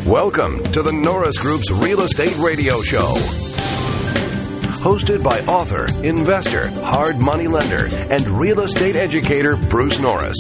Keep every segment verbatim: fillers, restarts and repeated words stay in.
Welcome to the Norris Group's Real Estate Radio Show. Hosted by author, investor, hard money lender, and real estate educator Bruce Norris.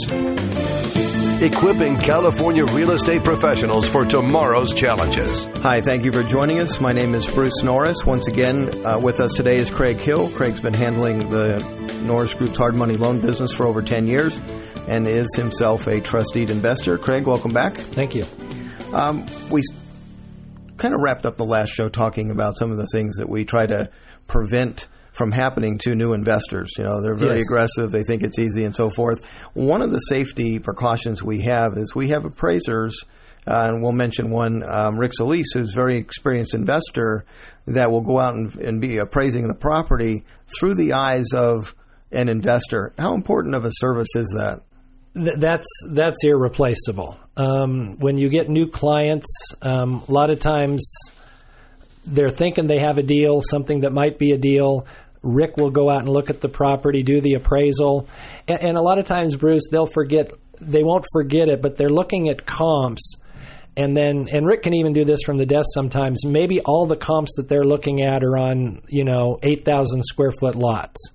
Equipping California real estate professionals for tomorrow's challenges. Hi, thank you for joining us. My name is Bruce Norris. Once again, uh, with us today is Craig Hill. Craig's been handling the Norris Group's hard money loan business for over ten years and is himself a trusted investor. Craig, welcome back. Thank you. Um, we kind of wrapped up the last show talking about some of the things that we try to prevent from happening to new investors. You know, they're very yes. aggressive. They think it's easy and so forth. One of the safety precautions we have is we have appraisers, uh, and we'll mention one, um, Rick Solis, who's a very experienced investor, that will go out and, and be appraising the property through the eyes of an investor. How important of a service is that? Th- that's that's irreplaceable. Um, when you get new clients, um, a lot of times they're thinking they have a deal, something that might be a deal. Rick will go out and look at the property, do the appraisal. And, and a lot of times, Bruce, they'll forget, they won't forget it, but they're looking at comps. And then, and Rick can even do this from the desk sometimes. Maybe all the comps that they're looking at are on, you know, eight thousand square foot lots.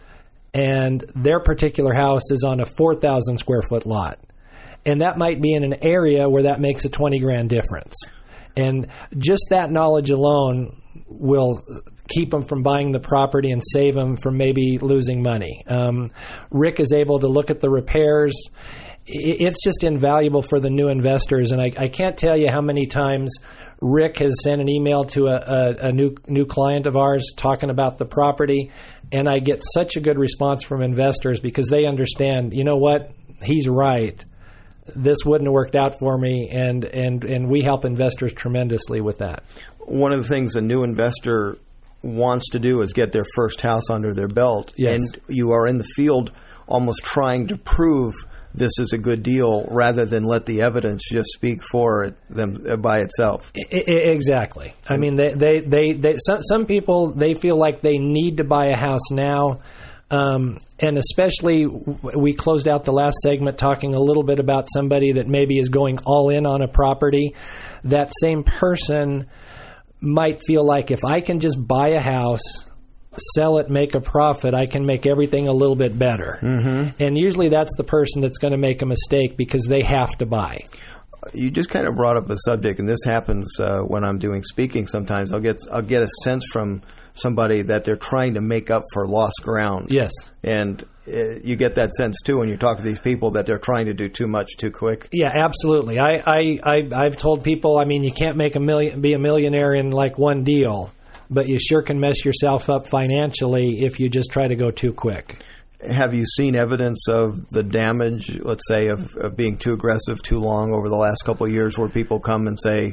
And their particular house is on a four thousand square foot lot. And that might be in an area where that makes a twenty grand difference. And just that knowledge alone will keep them from buying the property and save them from maybe losing money. Um, Rick is able to look at the repairs. It's just invaluable for the new investors. And I, I can't tell you how many times Rick has sent an email to a, a, a new new client of ours talking about the property. And I get such a good response from investors because they understand, you know what, he's right. This wouldn't have worked out for me, and, and, and we help investors tremendously with that. One of the things a new investor wants to do is get their first house under their belt. Yes. And you are in the field almost trying to prove this is a good deal rather than let the evidence just speak for it them by itself. I, I, exactly. I mean, they, they, they, they some, some people, they feel like they need to buy a house now. Um, and especially, we closed out the last segment talking a little bit about somebody that maybe is going all in on a property. That same person might feel like if I can just buy a house, sell it, make a profit, I can make everything a little bit better. Mm-hmm. And usually that's the person that's going to make a mistake because they have to buy. You just kind of brought up a subject, and this happens uh, when I'm doing speaking sometimes. I'll get I'll get a sense from somebody that they're trying to make up for lost ground. Yes. And uh, you get that sense, too, when you talk to these people that they're trying to do too much too quick. Yeah, absolutely. I, I, I, I've told people, I mean, you can't make a million, be a millionaire in like one deal, but you sure can mess yourself up financially if you just try to go too quick. Have you seen evidence of the damage, let's say, of, of being too aggressive too long over the last couple of years where people come and say,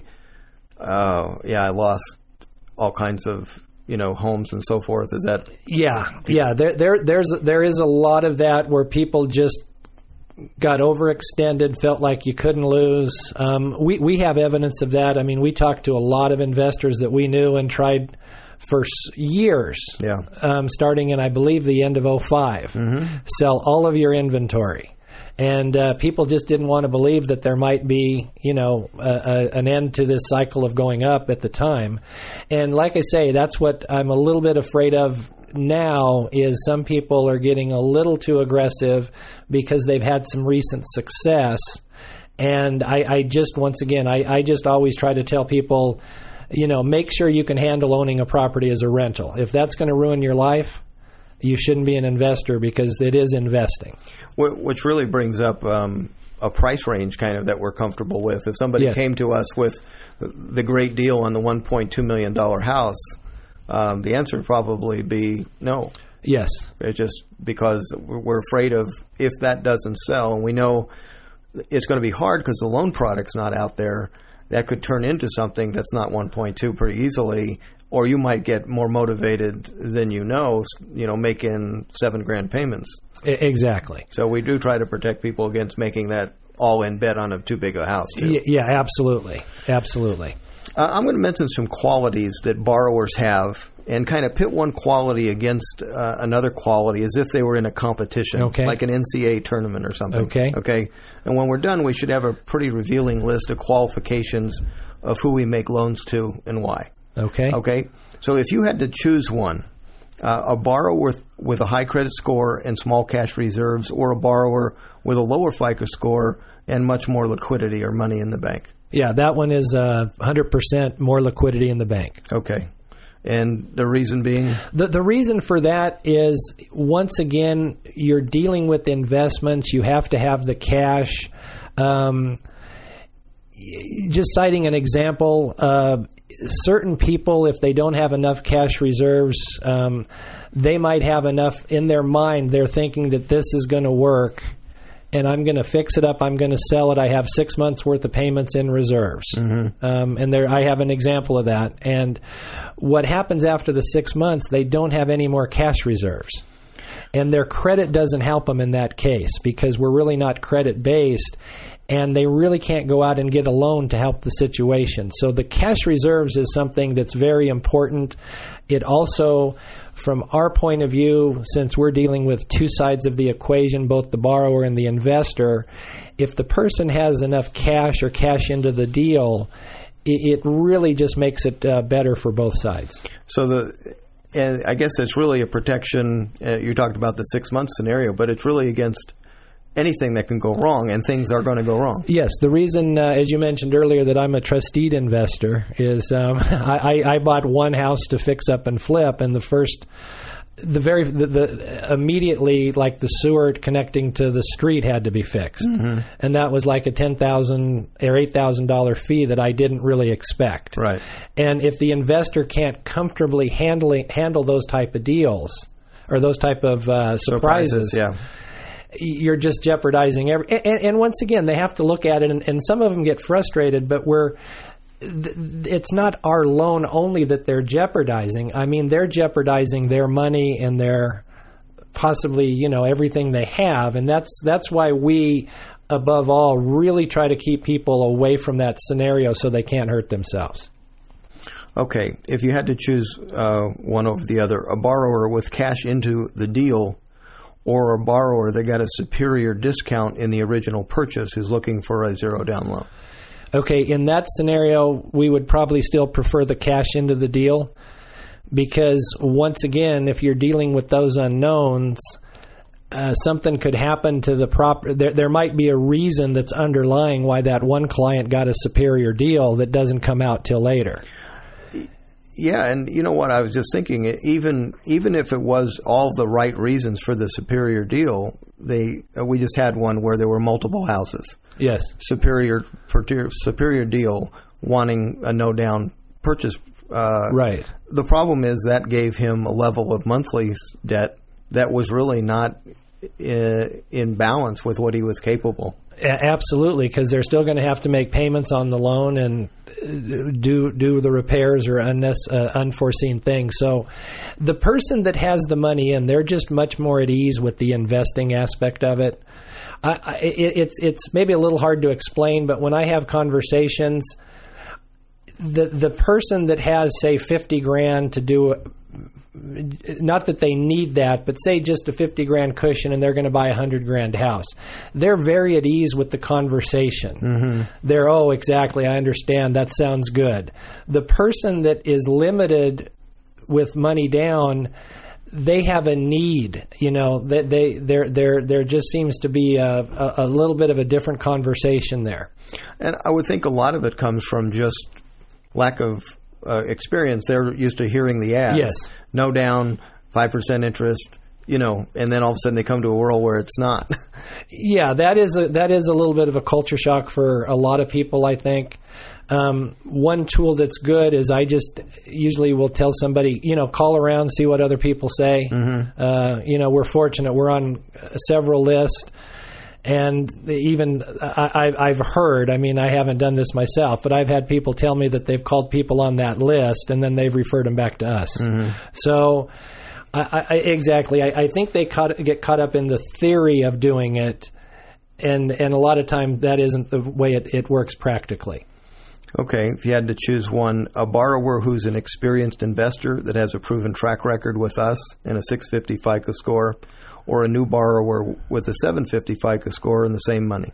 oh, yeah, I lost all kinds of, you know, homes and so forth? Is that? Yeah, yeah. There, there, there's, there is a lot of that where people just got overextended, felt like you couldn't lose. Um, we, we have evidence of that. I mean, we talked to a lot of investors that we knew and tried for years, yeah. um, starting in, I believe, the end of oh five. Mm-hmm. Sell all of your inventory. And uh, people just didn't want to believe that there might be, you know, a, a, an end to this cycle of going up at the time. And like I say, that's what I'm a little bit afraid of now is some people are getting a little too aggressive because they've had some recent success. And I, I just, once again, I, I just always try to tell people, you know, make sure you can handle owning a property as a rental. If that's going to ruin your life, you shouldn't be an investor because it is investing. Which really brings up um, a price range kind of that we're comfortable with. If somebody yes. came to us with the great deal on the one point two million dollars house, um, the answer would probably be no. Yes. It's just because we're afraid of if that doesn't sell, and we know it's going to be hard because the loan product's not out there, that could turn into something that's not one point two pretty easily, or you might get more motivated than you know, you know, making seven grand payments. Exactly. So we do try to protect people against making that all-in bet on a too big a house, too. Yeah, yeah absolutely. Absolutely. Uh, I'm going to mention some qualities that borrowers have and kind of pit one quality against uh, another quality as if they were in a competition, okay. like an N C A A tournament or something. Okay. Okay. And when we're done, we should have a pretty revealing list of qualifications of who we make loans to and why. Okay. Okay. So if you had to choose one, uh, a borrower with, with a high credit score and small cash reserves, or a borrower with a lower FICO score and much more liquidity or money in the bank. Yeah, that one is uh, one hundred percent more liquidity in the bank. Okay. And the reason being? The the reason for that is, once again, you're dealing with investments. You have to have the cash. Um, just citing an example, uh, certain people, if they don't have enough cash reserves, um, they might have enough in their mind. They're thinking that this is going to work, and I'm going to fix it up. I'm going to sell it. I have six months worth of payments in reserves. Mm-hmm. Um, and there, I have an example of that. And what happens after the six months, they don't have any more cash reserves. And their credit doesn't help them in that case, because we're really not credit-based, and they really can't go out and get a loan to help the situation. So the cash reserves is something that's very important. It also, from our point of view, since we're dealing with two sides of the equation, both the borrower and the investor, if the person has enough cash or cash into the deal, it, it really just makes it uh, better for both sides. So the, and I guess it's really a protection. Uh, you talked about the six-month scenario, but it's really against anything that can go wrong, and things are going to go wrong. Yes. The reason, uh, as you mentioned earlier, that I'm a trusted investor is um, I, I bought one house to fix up and flip, and the first, the very, the, the immediately, like the sewer connecting to the street had to be fixed. Mm-hmm. And that was like a ten thousand dollars or eight thousand dollars fee that I didn't really expect. Right. And if the investor can't comfortably handle, handle those type of deals or those type of uh, surprises, surprises yeah. you're just jeopardizing every. And, and once again, they have to look at it, and, and some of them get frustrated. But we're, it's not our loan only that they're jeopardizing. I mean, they're jeopardizing their money and their possibly, you know, everything they have, and that's that's why we, above all, really try to keep people away from that scenario so they can't hurt themselves. Okay, if you had to choose uh, one over the other, a borrower with cash into the deal, or a borrower that got a superior discount in the original purchase who's looking for a zero down loan? Okay, in that scenario, we would probably still prefer the cash into the deal, because once again, if you're dealing with those unknowns, uh, something could happen to the property. There, there might be a reason that's underlying why that one client got a superior deal that doesn't come out till later. Yeah, and you know what? I was just thinking, even even if it was all the right reasons for the superior deal, they uh, we just had one where there were multiple houses. Yes. Superior superior deal wanting a no down purchase. Uh, right. The problem is that gave him a level of monthly debt that was really not in, in balance with what he was capable. Absolutely, because they're still going to have to make payments on the loan and do do the repairs or unnecess- uh, unforeseen things. So the person that has the money in, they're just much more at ease with the investing aspect of it. I, I, it it's it's maybe a little hard to explain, but when I have conversations, the the person that has, say, fifty grand to do, not that they need that, but say just a fifty grand cushion and they're going to buy a hundred grand house, they're very at ease with the conversation. Mm-hmm. They're, oh, exactly, I understand, that sounds good. The person that is limited with money down, they have a need. You know, they, they there there there just seems to be a, a, a little bit of a different conversation there. And I would think a lot of it comes from just lack of uh, experience. They're used to hearing the ads. Yes. No down, five percent interest, you know, and then all of a sudden they come to a world where it's not. Yeah, that is a, that is a little bit of a culture shock for a lot of people, I think. Um, one tool that's good is I just usually will tell somebody, you know, call around, see what other people say. Mm-hmm. Uh, you know, we're fortunate. We're on several lists. And even I, I've heard, I mean, I haven't done this myself, but I've had people tell me that they've called people on that list and then they've referred them back to us. Mm-hmm. So, I, I, exactly, I, I think they caught, get caught up in the theory of doing it, and, and a lot of time that isn't the way it, it works practically. Okay, if you had to choose one, a borrower who's an experienced investor that has a proven track record with us and a six fifty FICO score, or a new borrower with a seven fifty FICO score and the same money?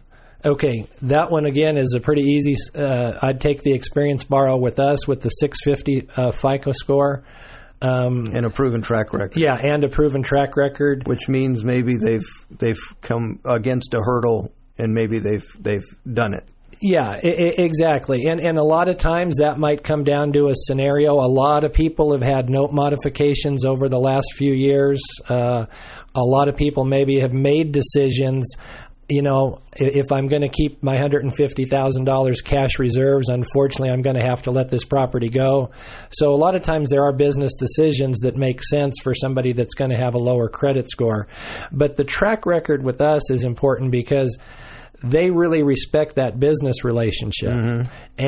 Okay, that one again is a pretty easy. Uh, I'd take the experienced borrower with us with the six fifty uh, FICO score. Um, and a proven track record. Yeah, and a proven track record. Which means maybe they've they've come against a hurdle and maybe they've they've done it. Yeah, I- I- exactly. And and a lot of times that might come down to a scenario. A lot of people have had note modifications over the last few years. Uh, a lot of people maybe have made decisions. You know, if I'm going to keep my one hundred fifty thousand dollars cash reserves, unfortunately, I'm going to have to let this property go. So a lot of times there are business decisions that make sense for somebody that's going to have a lower credit score. But the track record with us is important because they really respect that business relationship. Mm-hmm.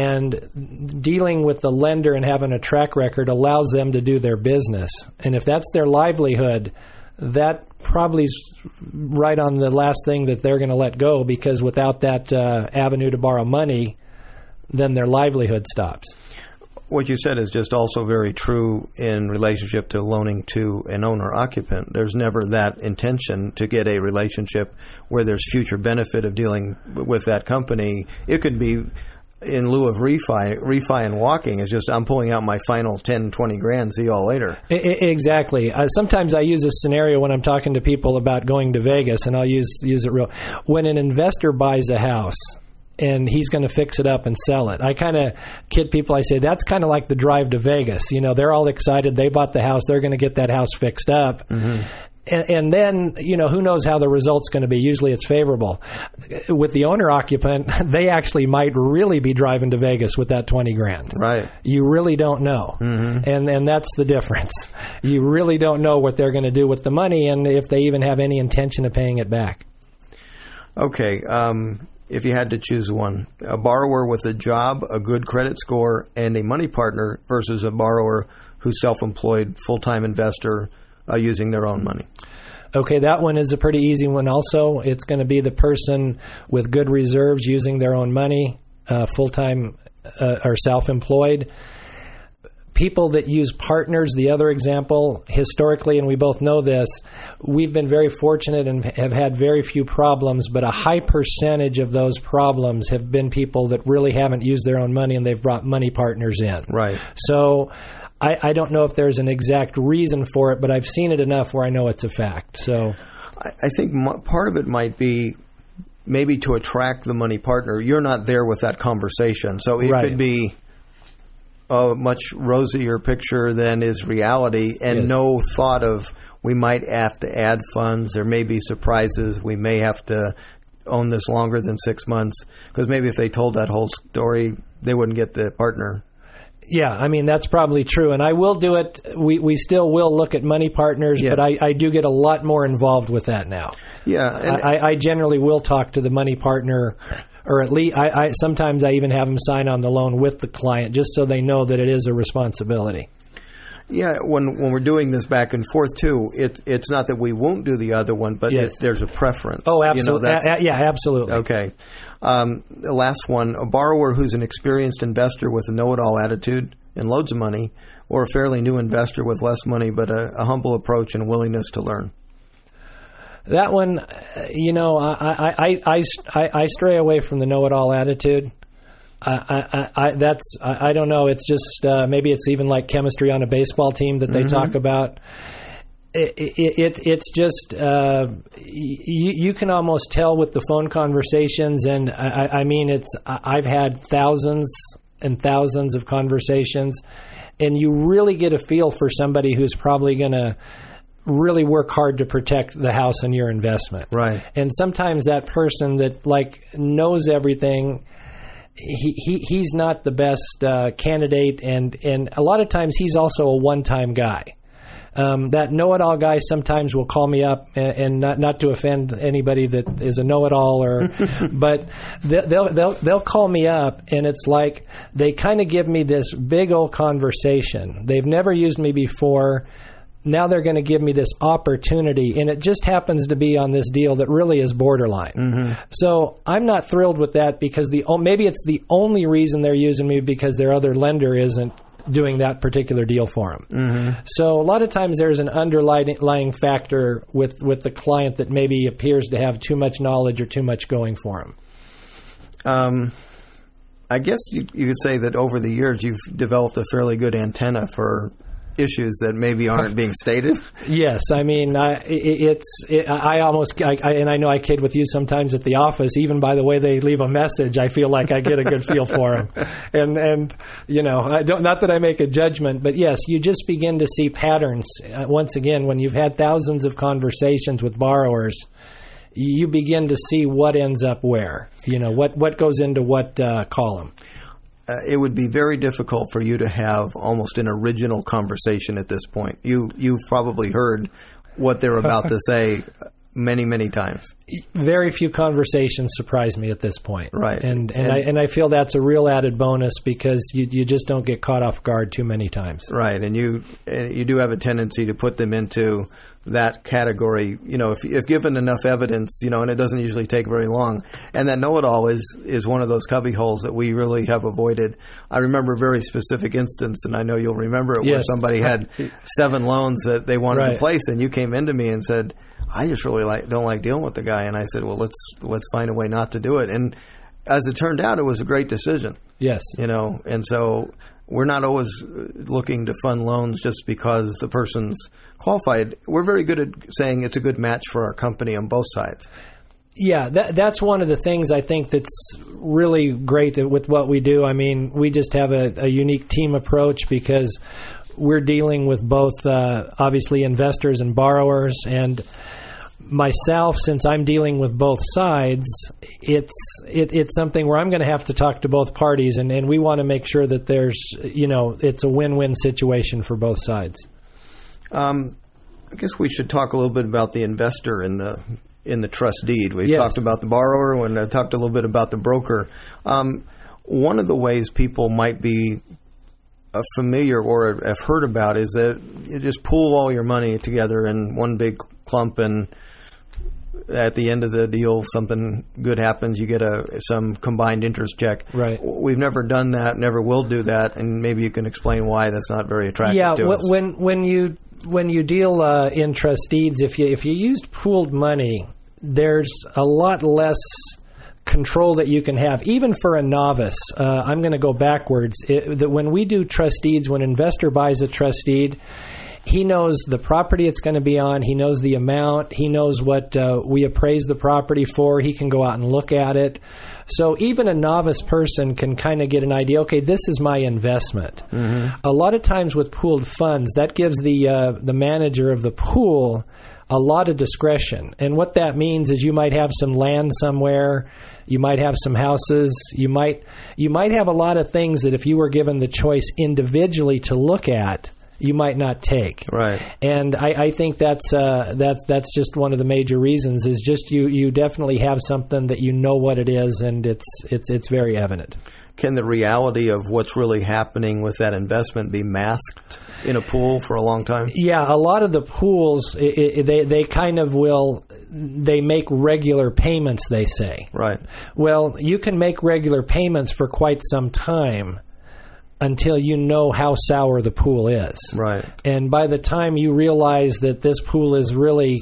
And dealing with the lender and having a track record allows them to do their business. And if that's their livelihood, that probably is right on the last thing that they're going to let go, because without that uh, avenue to borrow money, then their livelihood stops. What you said is just also very true in relationship to loaning to an owner-occupant. There's never that intention to get a relationship where there's future benefit of dealing with that company. It could be in lieu of refi, refi and walking is just I'm pulling out my final ten, twenty grand, see you all later. I, exactly. Uh, sometimes I use a scenario when I'm talking to people about going to Vegas, and I'll use use it real. When an investor buys a house and he's going to fix it up and sell it, I kind of kid people. I say that's kind of like the drive to Vegas. You know, they're all excited. They bought the house. They're going to get that house fixed up. Mm-hmm. And, and then, you know, who knows how the result's going to be. Usually it's favorable. With the owner-occupant, they actually might really be driving to Vegas with that twenty grand. Right. You really don't know. Mm-hmm. And and that's the difference. You really don't know what they're going to do with the money and if they even have any intention of paying it back. Okay. Um, if you had to choose one, a borrower with a job, a good credit score, and a money partner versus a borrower who's self-employed, full-time investor, Uh, using their own money. Okay, that one is a pretty easy one also. It's going to be the person with good reserves using their own money, uh, full-time uh, or self-employed. People that use partners, the other example, historically, and we both know this, we've been very fortunate and have had very few problems, but a high percentage of those problems have been people that really haven't used their own money and they've brought money partners in. Right. So I, I don't know if there's an exact reason for it, but I've seen it enough where I know it's a fact. So I, I think m- part of it might be maybe to attract the money partner. You're not there with that conversation. So it right. could be a much rosier picture than is reality, and yes. no thought of we might have to add funds. There may be surprises. We may have to own this longer than six months. Because maybe if they told that whole story, they wouldn't get the partner. Yeah, I mean, that's probably true. And I will do it. We we still will look at money partners, yeah. but I, I do get a lot more involved with that now. Yeah. And I, I generally will talk to the money partner, or at least I, I sometimes I even have them sign on the loan with the client just so they know that it is a responsibility. Yeah, when when we're doing this back and forth too, it it's not that we won't do the other one, but yes. it, there's a preference. Oh, absolutely. You know, a- a- yeah, absolutely. Okay. Um, the last one, a borrower who's an experienced investor with a know-it-all attitude and loads of money, or a fairly new investor with less money but a, a humble approach and willingness to learn. That one, you know, I I, I, I, I, I stray away from the know-it-all attitude. I, I, I, that's I, I don't know. It's just uh, maybe it's even like chemistry on a baseball team that they mm-hmm. talk about. It, it, it it's just uh, you, you can almost tell with the phone conversations, and I, I mean it's I've had thousands and thousands of conversations, and you really get a feel for somebody who's probably going to really work hard to protect the house and your investment. Right. And sometimes that person that like knows everything. He, he he's not the best uh, candidate, and, and a lot of times he's also a one-time guy. Um, that know-it-all guy sometimes will call me up, and, and not not to offend anybody that is a know-it-all, or but they'll they'll they'll call me up, and it's like they kind of give me this big old conversation. They've never used me before. Now they're going to give me this opportunity, and it just happens to be on this deal that really is borderline. Mm-hmm. So I'm not thrilled with that because the maybe it's the only reason they're using me because their other lender isn't doing that particular deal for them. Mm-hmm. So a lot of times there's an underlying factor with, with the client that maybe appears to have too much knowledge or too much going for them. Um, I guess you, you could say that over the years you've developed a fairly good antenna for issues that maybe aren't being stated. Yes, I mean, I, it, it's it, I almost I, I, and I know I kid with you sometimes at the office. Even by the way they leave a message, I feel like I get a good feel for them. And and you know, I don't not that I make a judgment, but yes, you just begin to see patterns. Uh, once again, when you've had thousands of conversations with borrowers, you begin to see what ends up where. You know, what what goes into what uh, column. Uh, it would be very difficult for you to have almost an original conversation at this point. You, you've probably heard what they're about to say many, many times. Very few conversations surprise me at this point. Right. And and, and I and I feel that's a real added bonus because you you just don't get caught off guard too many times. Right. And you you do have a tendency to put them into that category, you know, if, if given enough evidence, you know, and it doesn't usually take very long. And that know-it-all is, is one of those cubby holes that we really have avoided. I remember a very specific instance, and I know you'll remember it, yes. where somebody had seven loans that they wanted right. to place, and you came into me and said, I just really like don't like dealing with the guy. And I said, well, let's let's find a way not to do it. And as it turned out, it was a great decision. Yes. You know, and so we're not always looking to fund loans just because the person's qualified. We're very good at saying it's a good match for our company on both sides. Yeah, that, that's one of the things I think that's really great with what we do. I mean, we just have a, a unique team approach because we're dealing with both, uh, obviously, investors and borrowers. And myself, since I'm dealing with both sides, it's it, it's something where I'm going to have to talk to both parties, and, and we want to make sure that there's, you know, it's a win-win situation for both sides. Um, I guess we should talk a little bit about the investor in the in the trust deed. We've yes. talked about the borrower, and I talked a little bit about the broker. Um, one of the ways people might be uh, familiar or have heard about is that you just pool all your money together in one big clump, and at the end of the deal, something good happens. You get a some combined interest check. Right. We've never done that, never will do that, and maybe you can explain why that's not very attractive yeah, to w- us. when when you when you deal uh, in trust deeds, if you if you used pooled money, there's a lot less control that you can have, even for a novice. Uh, I'm going to go backwards. It, that when we do trust deeds, when an investor buys a trust deed, he knows the property it's going to be on. He knows the amount. He knows what uh, we appraise the property for. He can go out and look at it. So even a novice person can kind of get an idea, okay, this is my investment. Mm-hmm. A lot of times with pooled funds, that gives the uh, the manager of the pool a lot of discretion. And what that means is you might have some land somewhere. You might have some houses. You might you might have a lot of things that if you were given the choice individually to look at, you might not take. Right. And I, I think that's uh, that's that's just one of the major reasons is just you, you definitely have something that you know what it is, and it's it's it's very evident. Can the reality of what's really happening with that investment be masked in a pool for a long time? Yeah, a lot of the pools, it, it, they they kind of will, they make regular payments, they say. Right. Well, you can make regular payments for quite some time until you know how sour the pool is. Right. And by the time you realize that this pool is really,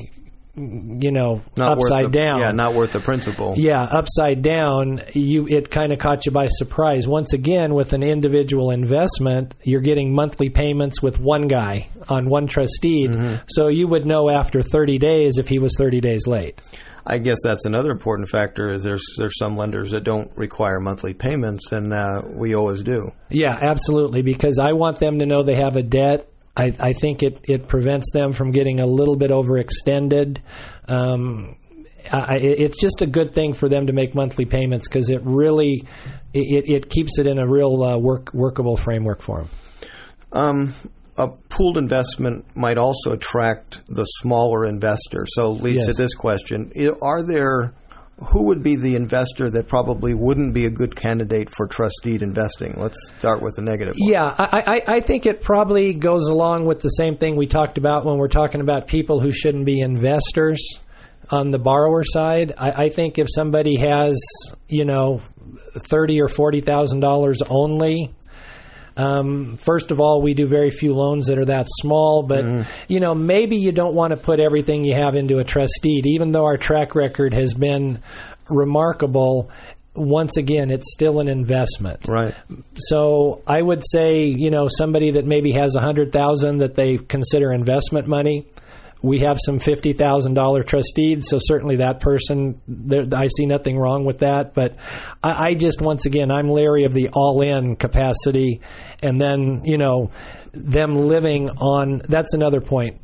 you know, not upside worth the, down. Yeah, not worth the principal. Yeah, upside down, you it kind of caught you by surprise. Once again, with an individual investment, you're getting monthly payments with one guy on one trustee. Mm-hmm. So you would know after thirty days if he was thirty days late. I guess that's another important factor is there's there's some lenders that don't require monthly payments, and uh, we always do. Yeah, absolutely, because I want them to know they have a debt. I, I think it, it prevents them from getting a little bit overextended. Um, I, it's just a good thing for them to make monthly payments because it really it, it keeps it in a real uh, work workable framework for them. Um, a pooled investment might also attract the smaller investor. So, leads yes. to this question: Are there who would be the investor that probably wouldn't be a good candidate for trust deed investing? Let's start with the negative one. Yeah, I, I, I think it probably goes along with the same thing we talked about when we're talking about people who shouldn't be investors on the borrower side. I, I think if somebody has, you know, thirty or forty thousand dollars only. Um, first of all, we do very few loans that are that small, but mm-hmm. you know, maybe you don't want to put everything you have into a trust deed, even though our track record has been remarkable. once again, it's still an investment. Right. So I would say, you know, somebody that maybe has one hundred thousand dollars that they consider investment money. We have some fifty thousand dollars trust deeds, so certainly that person, there, I see nothing wrong with that. But I, I just, once again, I'm leery of the all-in capacity. And then, you know, them living on, that's another point.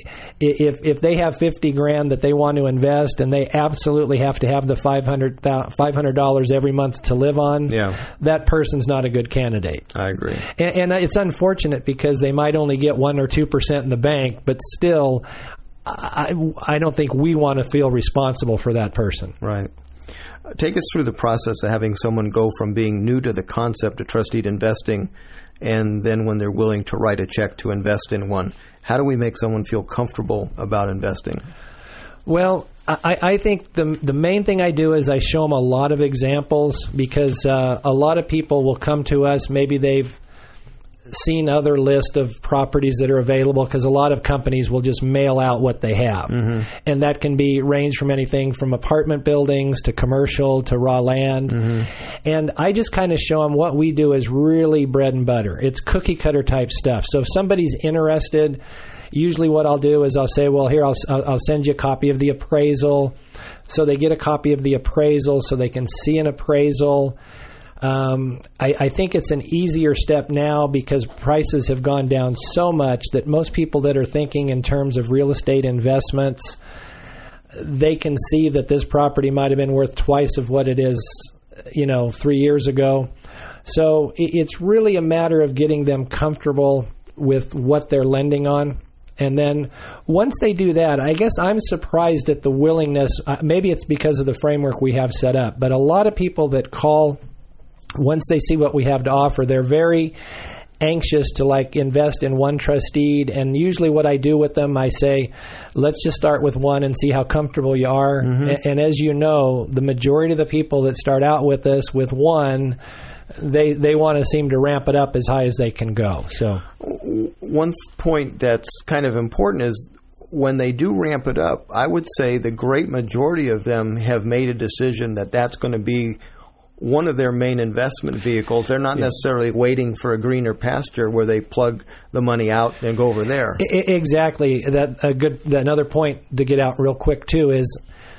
If if they have fifty grand that they want to invest and they absolutely have to have the five hundred dollars every month to live on, yeah. that person's not a good candidate. I agree. And, and it's unfortunate because they might only get one or two percent in the bank, but still, I, I don't think we want to feel responsible for that person. Right. Take us through the process of having someone go from being new to the concept of trust deed investing and then when they're willing to write a check to invest in one. How do we make someone feel comfortable about investing? Well, I, I think the the main thing I do is I show them a lot of examples because uh, a lot of people will come to us. Maybe they've seen other list of properties that are available because a lot of companies will just mail out what they have. Mm-hmm. And that can be range from anything from apartment buildings to commercial to raw land. Mm-hmm. And I just kind of show them what we do is really bread and butter. It's cookie cutter type stuff. So if somebody's interested, usually what I'll do is I'll say, well, here, I'll, I'll send you a copy of the appraisal. So they get a copy of the appraisal so they can see an appraisal. Um, I, I think it's an easier step now because prices have gone down so much that most people that are thinking in terms of real estate investments, they can see that this property might have been worth twice of what it is, you know, three years ago. So it, it's really a matter of getting them comfortable with what they're lending on. And then once they do that, I guess I'm surprised at the willingness. Uh, maybe it's because of the framework we have set up, but a lot of people that call, once they see what we have to offer, they're very anxious to like invest in one trust deed. And usually what I do with them, I say, let's just start with one and see how comfortable you are. Mm-hmm. And, and as you know, the majority of the people that start out with us with one, they they want to seem to ramp it up as high as they can go. So one point that's kind of important is when they do ramp it up, I would say the great majority of them have made a decision that that's going to be one of their main investment vehicles. They're not yeah. necessarily waiting for a greener pasture where they plug the money out and go over there. Exactly. That a good another point to get out real quick too is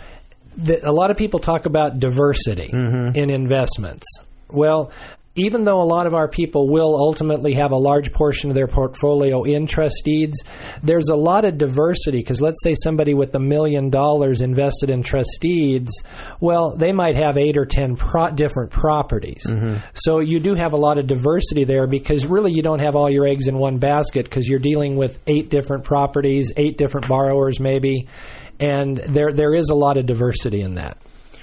that a lot of people talk about diversity mm-hmm. in investments. Well, even though a lot of our people will ultimately have a large portion of their portfolio in trust deeds, there's a lot of diversity because let's say somebody with a million dollars invested in trust deeds, well, they might have eight or ten pro- different properties. Mm-hmm. So you do have a lot of diversity there because really you don't have all your eggs in one basket because you're dealing with eight different properties, eight different borrowers maybe, and there there is a lot of diversity in that.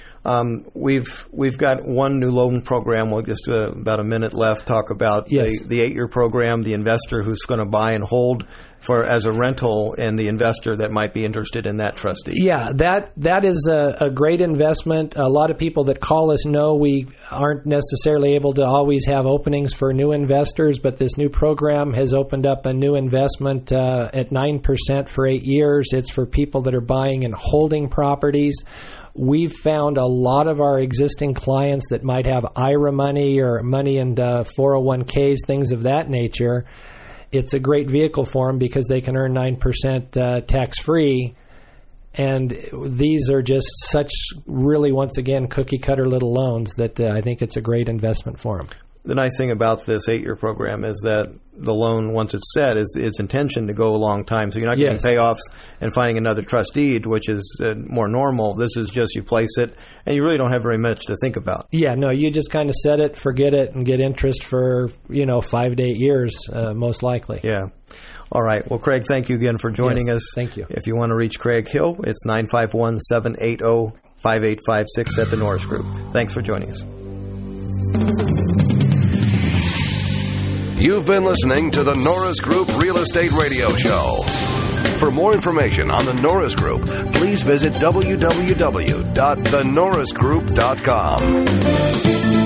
Um, we've we've got one new loan program. We'll just uh, about a minute left. Talk about yes. the, the eight-year program. The investor who's going to buy and hold for as a rental, and the investor that might be interested in that trust deed. Yeah, that that is a, a great investment. A lot of people that call us know we aren't necessarily able to always have openings for new investors, but this new program has opened up a new investment uh, at nine percent for eight years. It's for people that are buying and holding properties. We've found a lot of our existing clients that might have I R A money or money in uh, four oh one k's, things of that nature. It's a great vehicle for them because they can earn nine percent uh, tax-free. And these are just such really, once again, cookie-cutter little loans that uh, I think it's a great investment for them. The nice thing about this eight-year program is that the loan, once it's set, is its intention to go a long time. So you're not getting yes. payoffs and finding another trust deed, which is uh, more normal. This is just you place it, and you really don't have very much to think about. Yeah, no, you just kind of set it, forget it, and get interest for, you know, five to eight years, uh, most likely. Yeah. All right. Well, Craig, thank you again for joining yes, us. Thank you. If you want to reach Craig Hill, it's nine five one, seven eight zero, five eight five six at the Norris Group. Thanks for joining us. You've been listening to the Norris Group Real Estate Radio Show. For more information on the Norris Group, please visit w w w dot the norris group dot com.